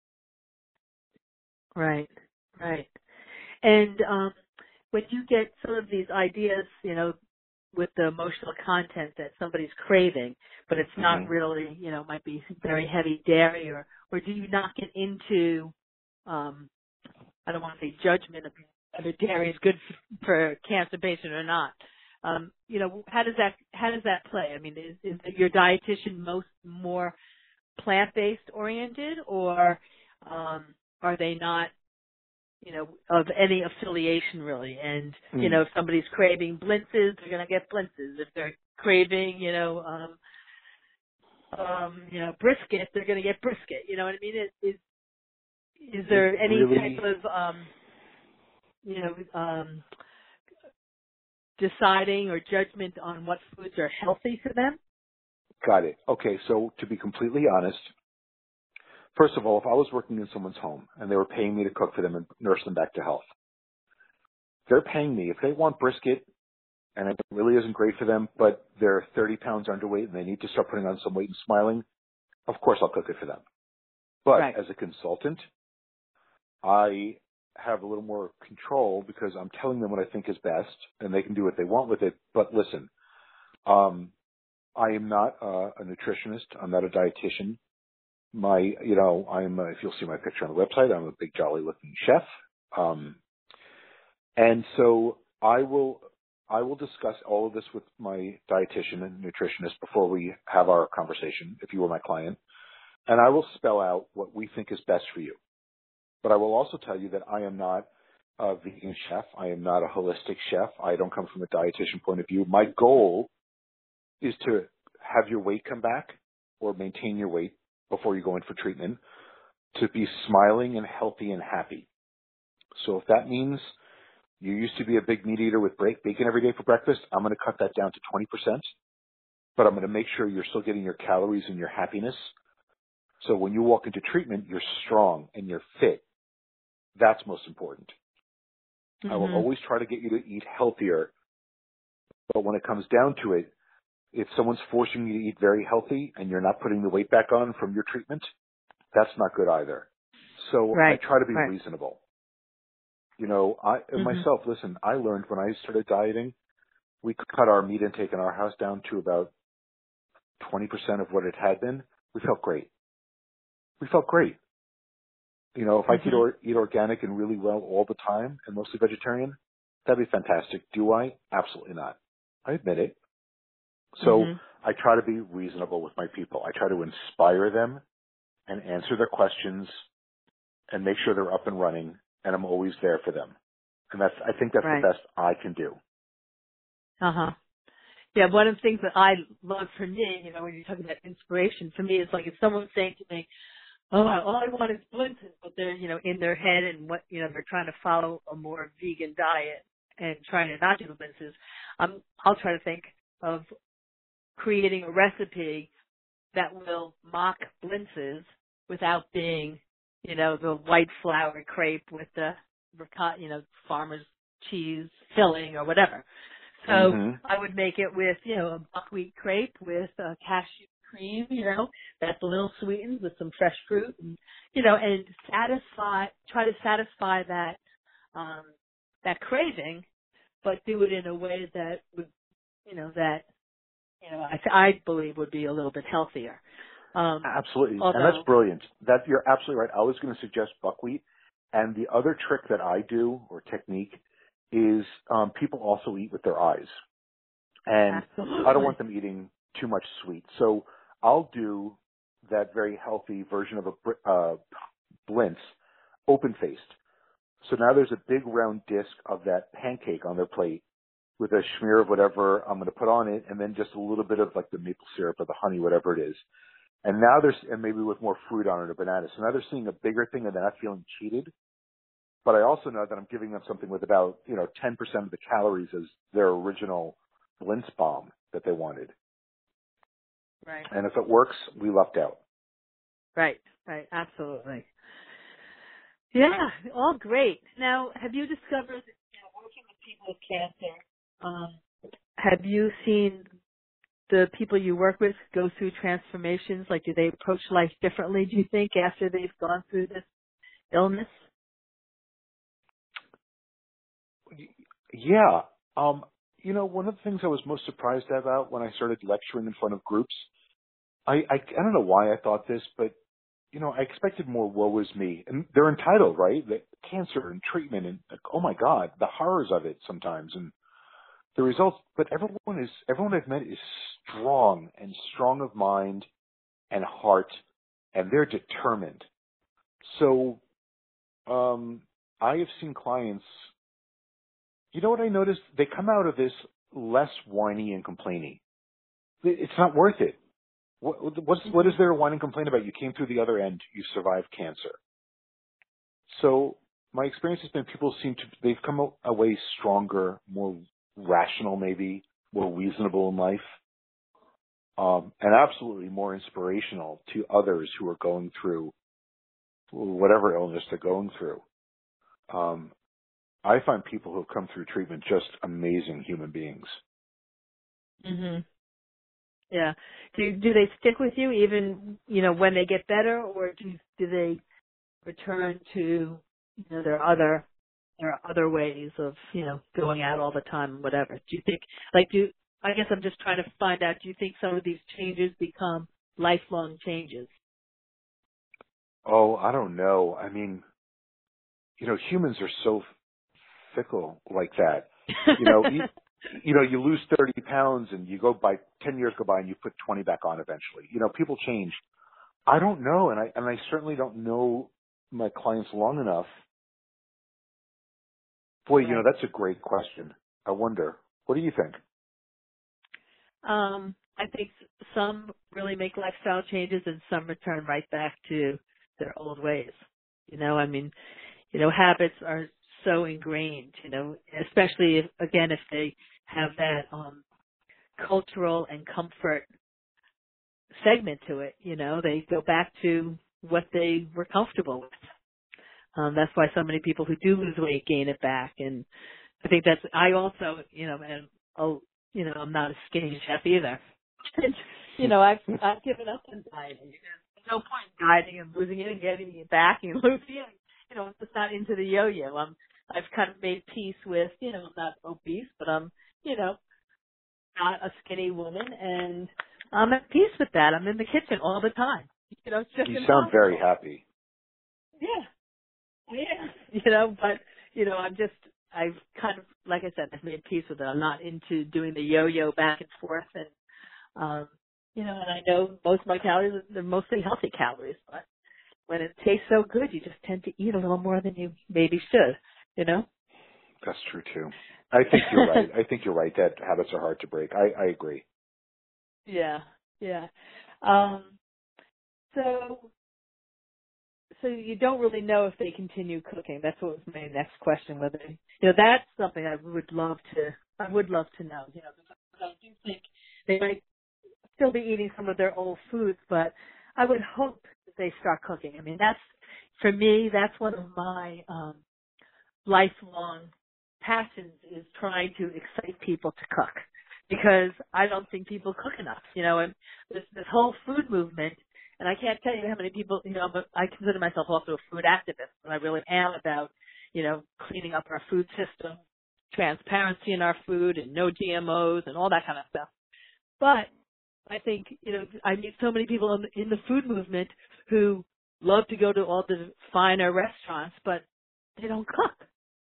Right, right. And um, when you get some of these ideas, you know, with the emotional content that somebody's craving, but it's not mm-hmm. really, you know, might be very heavy dairy, or, or do you not get into, um, I don't want to say judgment of whether dairy is good for, for a cancer patient or not. Um, you know, how does that how does that play? I mean, is, is your dietitian most more plant-based oriented, or um, are they not, you know, of any affiliation really? And, Mm. you know, if somebody's craving blintzes, they're going to get blintzes. If they're craving, you know, um, um, you know, brisket, they're going to get brisket. You know what I mean? Is, is, is there It any really, type of, um, you know, um, deciding or judgment on what foods are healthy for them? got it. Okay, so to be completely honest, first of all, if I was working in someone's home and they were paying me to cook for them and nurse them back to health, they're paying me. If they want brisket and it really isn't great for them, but they're thirty pounds underweight and they need to start putting on some weight and smiling, of course I'll cook it for them. But Right. as a consultant, I have a little more control because I'm telling them what I think is best and they can do what they want with it. But listen, um, I am not uh, a nutritionist. I'm not a dietitian. My, you know, I'm, uh, if you'll see my picture on the website, I'm a big jolly looking chef. Um, and so I will, I will discuss all of this with my dietitian and nutritionist before we have our conversation, if you were my client. And I will spell out what we think is best for you. But I will also tell you that I am not a vegan chef. I am not a holistic chef. I don't come from a dietitian point of view. My goal is to have your weight come back or maintain your weight before you go in for treatment, to be smiling and healthy and happy. So if that means you used to be a big meat eater with bacon every day for breakfast, I'm going to cut that down to twenty percent, but I'm going to make sure you're still getting your calories and your happiness. So when you walk into treatment, you're strong and you're fit. That's most important. Mm-hmm. I will always try to get you to eat healthier, but when it comes down to it, if someone's forcing you to eat very healthy and you're not putting the weight back on from your treatment, that's not good either. So Right. I try to be Right. reasonable. You know, I Mm-hmm. myself, listen, I learned when I started dieting, we cut our meat intake in our house down to about twenty percent of what it had been. We felt great. We felt great. You know, if I could Mm-hmm. or, eat organic and really well all the time and mostly vegetarian, that'd be fantastic. Do I? Absolutely not. I admit it. So Mm-hmm. I try to be reasonable with my people. I try to inspire them and answer their questions and make sure they're up and running, and I'm always there for them. And that's, I think that's Right. the best I can do. Uh-huh. Yeah, one of the things that I love for me, you know, when you're talking about inspiration, for me, it's like if someone's saying to me, oh, all I want is blintzes, but they're, you know, in their head and what, you know, they're trying to follow a more vegan diet and trying to not do the blintzes, um, I'll try to think of creating a recipe that will mock blintzes without being, you know, the white flour crepe with the, ricotta, you know, farmer's cheese filling or whatever. So Mm-hmm. I would make it with, you know, a buckwheat crepe with uh, cashew cream, you know, that's a little sweetened with some fresh fruit, and, you know, and satisfy, try to satisfy that, um, that craving, but do it in a way that would, you know, that, you know, I, I believe would be a little bit healthier. Um, Absolutely. although, And that's brilliant. That, you're absolutely right. I was going to suggest buckwheat. And the other trick that I do, or technique, is um, people also eat with their eyes. And absolutely. I don't want them eating too much sweet. So I'll do that very healthy version of a br- uh, blintz, open-faced. So now there's a big round disc of that pancake on their plate with a smear of whatever I'm going to put on it, and then just a little bit of like the maple syrup or the honey, whatever it is. And now there's, and maybe with more fruit on it or bananas. So now they're seeing a bigger thing and they're not feeling cheated. But I also know that I'm giving them something with about, you know, ten percent of the calories as their original blintz bomb that they wanted. Right. And if it works, we lucked out. Right, right, absolutely. Yeah, all great. Now, have you discovered, you know, working with people with cancer, um, have you seen the people you work with go through transformations? Like, do they approach life differently, do you think, after they've gone through this illness? Yeah. Um, you know, one of the things I was most surprised about when I started lecturing in front of groups, I, I, I don't know why I thought this, but, you know, I expected more woe is me. And they're entitled, right? The cancer and treatment and, like, oh my God, the horrors of it sometimes. And the results, but everyone is, everyone I've met is strong and strong of mind and heart, and they're determined. So Um, I have seen clients, you know what I noticed? They come out of this less whiny and complaining. It's not worth it. What, what's, what is there to whine and complain about? You came through the other end. You survived cancer. So my experience has been people seem to, they've come away stronger, more rational maybe, more reasonable in life, um, and absolutely more inspirational to others who are going through whatever illness they're going through. Um, I find people who have come through treatment just amazing human beings. Mhm. Yeah. Do do they stick with you even, you know, when they get better, or do do they return to, you know, their other there are other ways of, you know, going out all the time, whatever? Do you think, like, do I guess I'm just trying to find out, do you think some of these changes become lifelong changes? Oh, I don't know. I mean, you know, humans are so fickle like that. You know, you, you know, you lose thirty pounds and you go by ten years go by and you put twenty back on eventually. You know, people change. I don't know. And I, and I certainly don't know my clients long enough. Boy, you know, Right. that's a great question. I wonder, what do you think? Um, I think some really make lifestyle changes and some return right back to their old ways. You know, I mean, you know, habits are so ingrained, you know, especially if, again, if they have that, um, cultural and comfort segment to it, you know, they go back to what they were comfortable with. Um, that's why so many people who do lose weight gain it back. And I think that's, I also, you know, and, oh, you know, I'm not a skinny chef either. you know, I've, I've given up on dieting. There's no point in dieting and losing it and getting it back and losing it. You know, I'm just not into the yo-yo. I'm, I've kind of made peace with, you know, I'm not obese, but I'm, you know, not a skinny woman, and I'm at peace with that. I'm in the kitchen all the time. You know, it's just You impossible. sound very happy. Yeah. Yeah, you know, but, you know, I'm just, I've kind of, like I said, I've made peace with it. I'm not into doing the yo-yo back and forth, and, um, you know, and I know most of my calories, they're mostly healthy calories, but when it tastes so good, you just tend to eat a little more than you maybe should, you know? That's true too. I think you're right. I think you're right that habits are hard to break. I, I agree. Yeah, yeah. Um, so, So you don't really know if they continue cooking. That's what was my next question. Whether, you know, that's something I would love to. I would love to know. You know, because I do think they might still be eating some of their old foods, but I would hope that they start cooking. I mean, that's for me. That's one of my um, lifelong passions is trying to excite people to cook, because I don't think people cook enough. You know, and this this whole food movement. And I can't tell you how many people, you know, but I consider myself also a food activist, and I really am about, you know, cleaning up our food system, transparency in our food, and no G M Os and all that kind of stuff. But I think, you know, I meet so many people in the, in the food movement who love to go to all the finer restaurants, but they don't cook.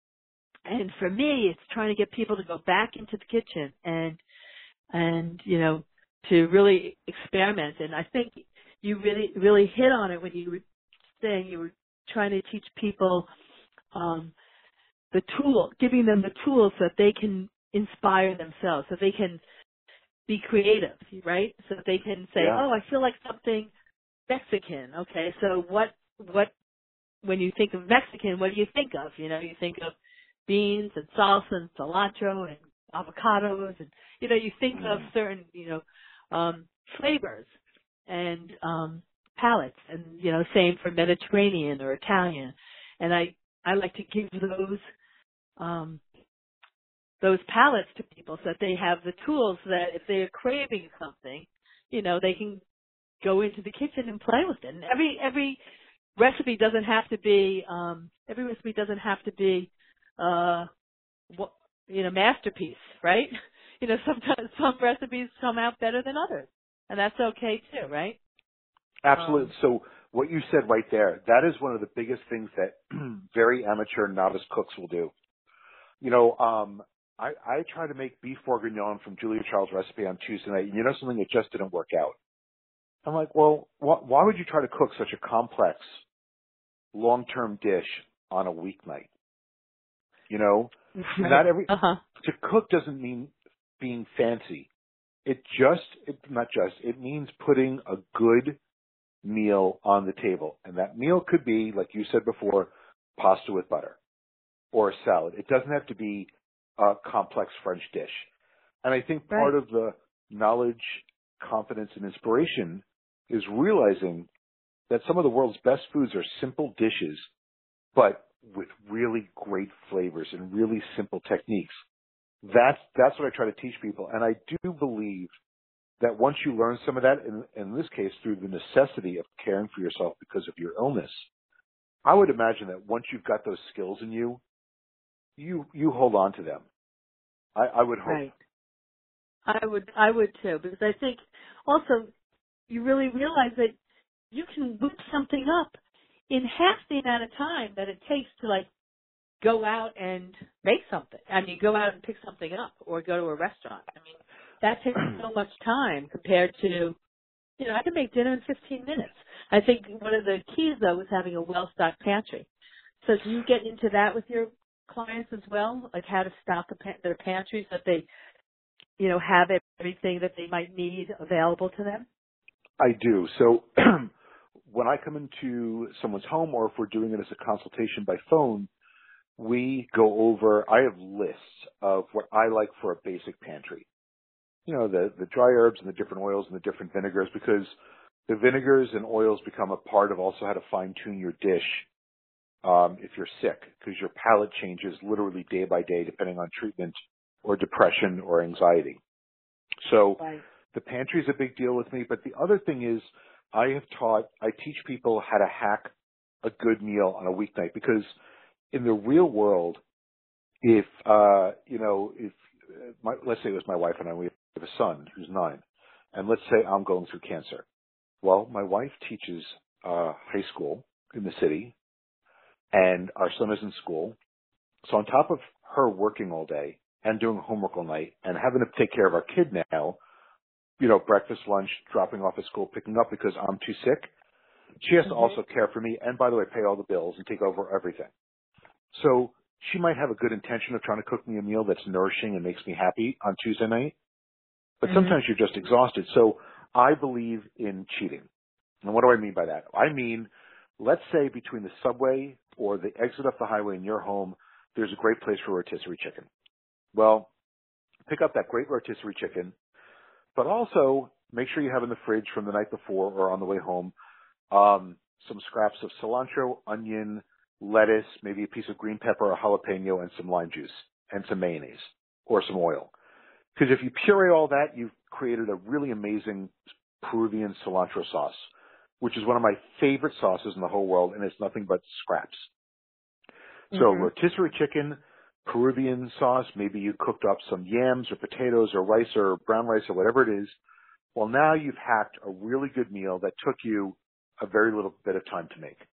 And for me, it's trying to get people to go back into the kitchen and, and, you know, to really experiment. And I think you really, really hit on it when you were saying you were trying to teach people um, the tool, giving them the tools so that they can inspire themselves, so they can be creative, right? So that they can say, Yeah. oh, I feel like something Mexican. Okay, so what, what, when you think of Mexican, what do you think of? You know, you think of beans and salsa and cilantro and avocados, and, you know, you think of certain, you know, um, flavors and um palates, and you know, same for Mediterranean or Italian. And I I like to give those um those palates to people so that they have the tools that if they're craving something, you know, they can go into the kitchen and play with it. And every every recipe doesn't have to be um every recipe doesn't have to be uh what, you know, masterpiece, right? You know, sometimes some recipes come out better than others, and that's okay too, right? Absolutely. Um, So what you said right there, that is one of the biggest things that very amateur novice cooks will do. You know, um, I, I tried to make beef bourguignon from Julia Child's recipe on Tuesday night, and you know something, it just didn't work out. I'm like, well, wh- why would you try to cook such a complex, long-term dish on a weeknight. You know, Right. not every, Uh-huh. to cook doesn't mean being fancy. It just, it, not just, it means putting a good meal on the table. And that meal could be, like you said before, pasta with butter or a salad. It doesn't have to be a complex French dish. And I think part Right. of the knowledge, confidence, and inspiration is realizing that some of the world's best foods are simple dishes, but with really great flavors and really simple techniques. That's, that's what I try to teach people. And I do believe that once you learn some of that, in, in this case, through the necessity of caring for yourself because of your illness, I would imagine that once you've got those skills in you, you, you hold on to them. I, I would hope. Right. I would, I would too, because I think also you really realize that you can whip something up in half the amount of time that it takes to like go out and make something. I mean, go out and pick something up or go to a restaurant. I mean, that takes so much time compared to, you know, I can make dinner in fifteen minutes. I think one of the keys though is having a well-stocked pantry. So do you get into that with your clients as well? Like how to stock a pa- their pantries that they, you know, have everything that they might need available to them? I do. So when I come into someone's home or if we're doing it as a consultation by phone, we go over, I have lists of what I like for a basic pantry. You know, the, the dry herbs and the different oils and the different vinegars, because the vinegars and oils become a part of also how to fine tune your dish um, if you're sick, because your palate changes literally day by day depending on treatment or depression or anxiety. So Right. the pantry is a big deal with me. But the other thing is I have taught, I teach people how to hack a good meal on a weeknight, because in the real world, if, uh, you know, if, uh, my, let's say it was my wife and I, we have a son who's nine, and let's say I'm going through cancer. Well, my wife teaches uh, high school in the city, and our son is in school. So on top of her working all day and doing homework all night and having to take care of our kid now, you know, breakfast, lunch, dropping off at school, picking up because I'm too sick, she has to Mhm. also care for me and, by the way, pay all the bills and take over everything. So she might have a good intention of trying to cook me a meal that's nourishing and makes me happy on Tuesday night, but Mhm. sometimes you're just exhausted. So I believe in cheating. And what do I mean by that? I mean, let's say between the subway or the exit off the highway in your home, there's a great place for rotisserie chicken. Well, pick up that great rotisserie chicken, but also make sure you have in the fridge from the night before or on the way home um, some scraps of cilantro, onion, lettuce, maybe a piece of green pepper or jalapeno, and some lime juice and some mayonnaise or some oil. Because if you puree all that, you've created a really amazing Peruvian cilantro sauce, which is one of my favorite sauces in the whole world, and it's nothing but scraps. So Mhm. rotisserie chicken, Peruvian sauce, maybe you cooked up some yams or potatoes or rice or brown rice or whatever it is. Well, now you've hacked a really good meal that took you a very little bit of time to make.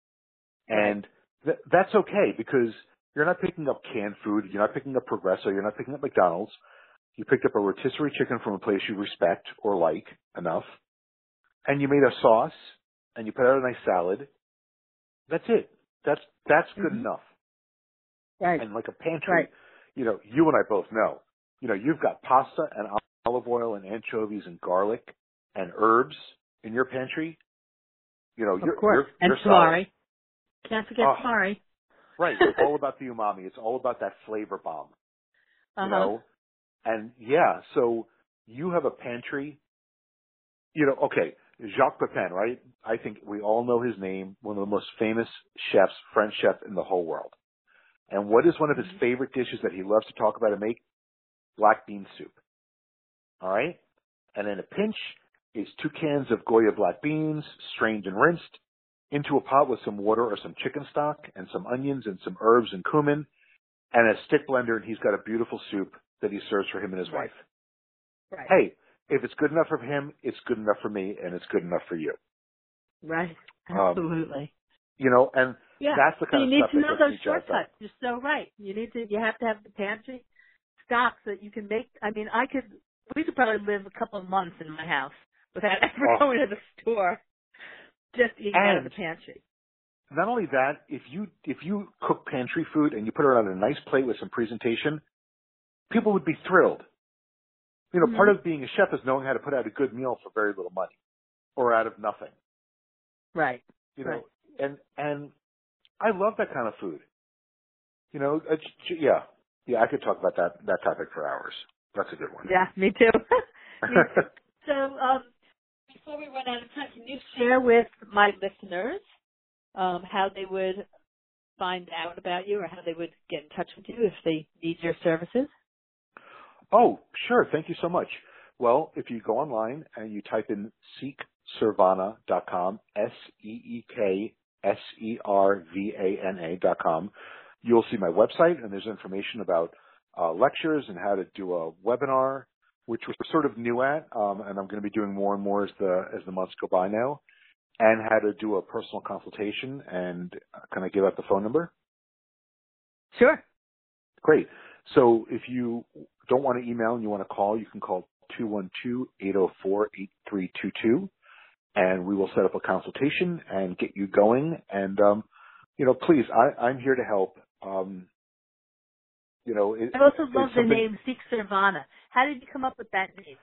And th- that's okay, because you're not picking up canned food, you're not picking up Progresso, you're not picking up McDonald's. You picked up a rotisserie chicken from a place you respect or like enough, and you made a sauce, and you put out a nice salad. That's it. That's that's good Mhm. enough. Right. And like a pantry, Right. you know, you and I both know, you know, you've got pasta and olive oil and anchovies and garlic and herbs in your pantry. You know, Of you're course. you're And you're solid. tamari. Can't forget Oh, tamari. right. It's all about the umami. It's all about that flavor bomb. You Uh-huh. know, and yeah, so you have a pantry. You know, okay, Jacques Pepin, right? I think we all know his name, one of the most famous chefs, French chef in the whole world. And what is one of his favorite dishes that he loves to talk about and make? Black bean soup. All right? And in a pinch is two cans of Goya black beans, strained and rinsed, into a pot with some water or some chicken stock and some onions and some herbs and cumin, and a stick blender, and he's got a beautiful soup that he serves for him and his Right. wife. Right. Hey, if it's good enough for him, it's good enough for me, and it's good enough for you. Right. Um, Absolutely. You know, and Yeah. that's the So kind you of need stuff to that know gets those me jazzed up. shortcuts. You're so right. You need to. You have to have the pantry stock so that you can make. I mean, I could. We could probably live a couple of months in my house without ever Oh. going to the store. Just eating out of the And pantry. not only that, if you if you cook pantry food and you put it on a nice plate with some presentation, people would be thrilled. You know, Mm-hmm. part of being a chef is knowing how to put out a good meal for very little money, or out of nothing. Right. You know, Right. and and I love that kind of food. You know, it's, yeah, yeah. I could talk about that that topic for hours. That's a good one. Yeah, me too. me too. So, um, before we run out of time, can you share with my listeners um, how they would find out about you, or how they would get in touch with you if they need your services? Oh, sure. Thank you so much. Well, if you go online and you type in seek servana dot com, S E E K S E R V A N A dot com, you'll see my website, and there's information about uh, lectures and how to do a webinar, which we're sort of new at, um, and I'm going to be doing more and more as the as the months go by now, and how to do a personal consultation. And uh, can I give out the phone number? Sure. Great. So if you don't want to email and you want to call, you can call two one two, eight zero four, eight three two two, and we will set up a consultation and get you going. And, um, you know, please, I, I'm here to help. Um, you know, it, I also love the something... name Seek Servana. How did you come up with that name?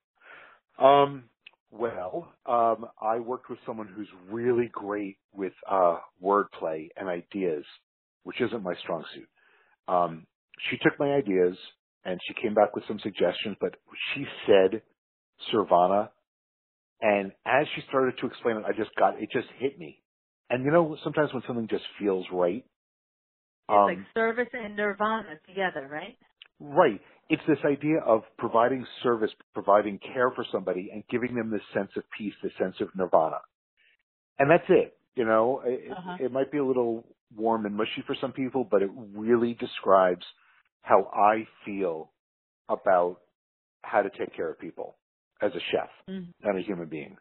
Um, well, um, I worked with someone who's really great with uh, wordplay and ideas, which isn't my strong suit. Um, she took my ideas and she came back with some suggestions, but she said Servana, and as she started to explain it, I just got, it just hit me. And you know, sometimes when something just feels right. It's um, like service and nirvana together, right? Right. It's this idea of providing service, providing care for somebody, and giving them this sense of peace, this sense of nirvana. And that's it. You know, it, Uh-huh. it might be a little warm and mushy for some people, but it really describes how I feel about how to take care of people as a chef Mm-hmm. and a human being.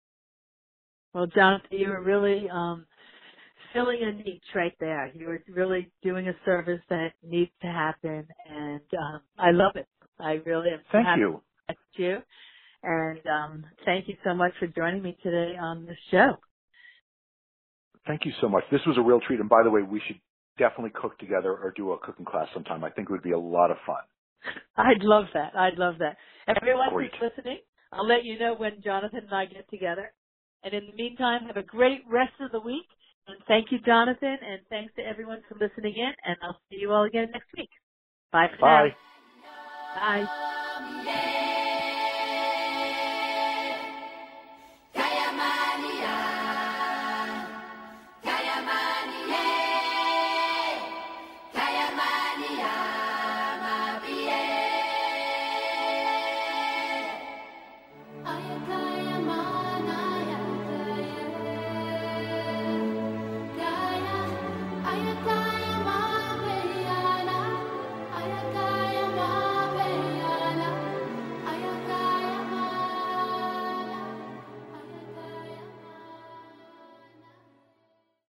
Well, Jonathan, you were really um, filling a niche right there. You were really doing a service that needs to happen, and um, I love it. I really am Thank happy you. to meet you. And um, thank you so much for joining me today on this show. Thank you so much. This was a real treat. And by the way, we should definitely cook together or do a cooking class sometime. I think it would be a lot of fun. I'd love that. I'd love that. Everyone Great. who's listening, I'll let you know when Jonathan and I get together. And in the meantime, have a great rest of the week. And thank you, Jonathan, and thanks to everyone for listening in. And I'll see you all again next week. Bye for Bye. now. Bye.